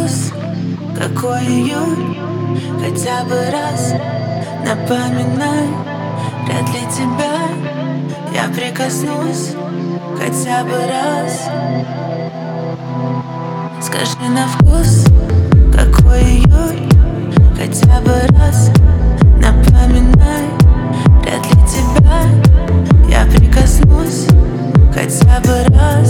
вкус, какой июль. Хотя бы раз напоминай, вряд ли тебя я прикоснусь. Хотя бы раз скажи на вкус, какой июль. Хотя бы раз напоминай, вряд ли тебя я прикоснусь. Хотя бы раз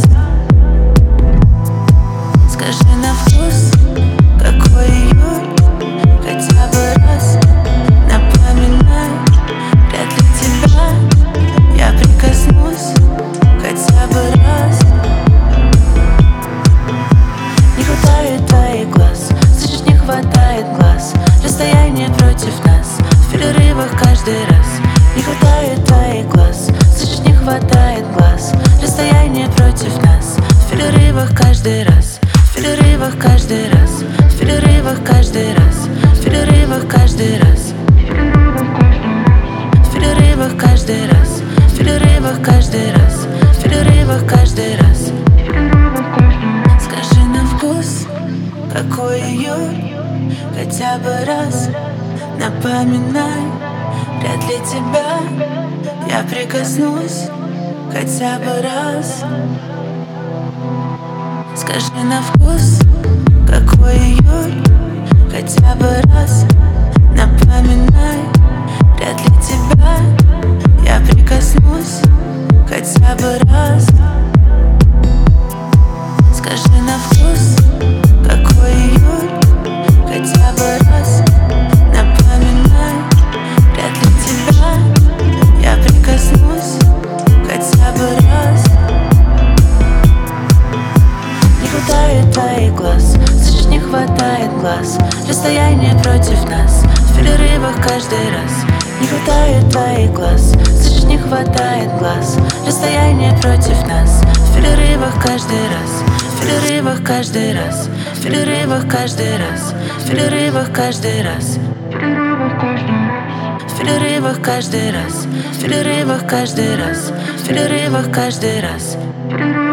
скажи на вкус, какой июль. Хотя бы раз напоминай, вряд ли тебя я прикоснусь. Хотя бы раз. Не хватает твоих глаз, слышишь, не хватает глаз. Расстояние против нас, в перерывах каждый раз. Не хватает твоих глаз, слышишь, не хватает глаз. Расстояние против нас, в перерывах каждый раз. В перерывах каждый раз, в перерывах каждый раз, в перерывах каждый раз. В перерывах каждый раз, в перерывах каждый раз, в перерывах каждый раз. Скажи на вкус, какой июль. Хотя бы раз напоминай, вряд ли тебя я прикоснусь. Хотя бы раз скажи на вкус, какой июль. Хотя бы раз напоминай, вряд ли тебя я прикоснусь. Хотя бы раз скажи на вкус, какой июль. Хотя бы раз напоминай, вряд ли тебя я прикоснусь. Хотя бы раз. Не хватает твоих глаз, слышишь, не хватает глаз. Расстояние против нас, в перерывах каждый раз. Не хватает твоих глаз, слышишь, не хватает глаз. Расстояние против нас, в перерывах каждый раз. В перерывах каждый раз, в перерывах каждый раз, в перерывах каждый раз. В перерывах каждый раз, в перерывах каждый раз, в перерывах каждый раз.